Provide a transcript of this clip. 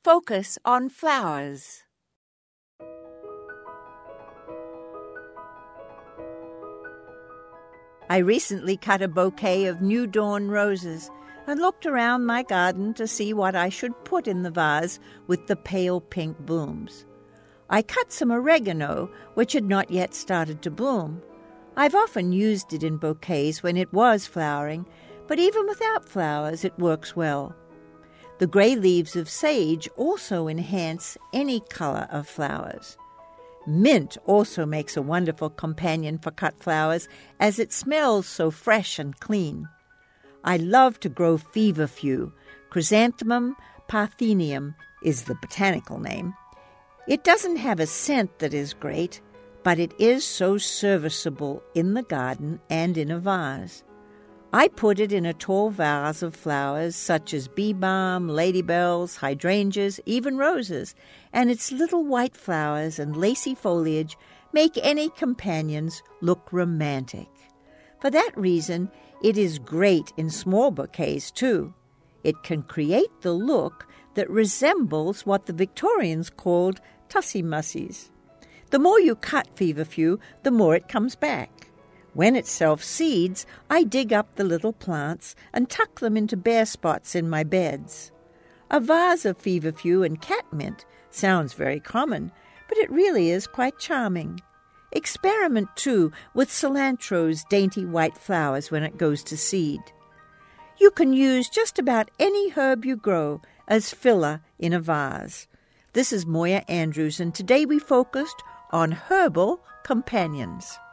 Focus on flowers. I recently cut a bouquet of new dawn roses and looked around my garden to see what I should put in the vase with the pale pink blooms. I cut some oregano, which had not yet started to bloom. I've often used it in bouquets when it was flowering, but even without flowers it works well. The gray leaves of sage also enhance any color of flowers. Mint also makes a wonderful companion for cut flowers, as it smells so fresh and clean. I love to grow feverfew. Chrysanthemum parthenium is the botanical name. It doesn't have a scent that is great, but it is so serviceable in the garden and in a vase. I put it in a tall vase of flowers such as bee balm, ladybells, hydrangeas, even roses, and its little white flowers and lacy foliage make any companions look romantic. For that reason, it is great in small bouquets too. It can create the look that resembles what the Victorians called tussie-mussies. The more you cut feverfew, the more it comes back. When it self-seeds, I dig up the little plants and tuck them into bare spots in my beds. A vase of feverfew and catmint sounds very common, but it really is quite charming. Experiment, too, with cilantro's dainty white flowers when it goes to seed. You can use just about any herb you grow as filler in a vase. This is Moya Andrews, and today we focused on herbal companions.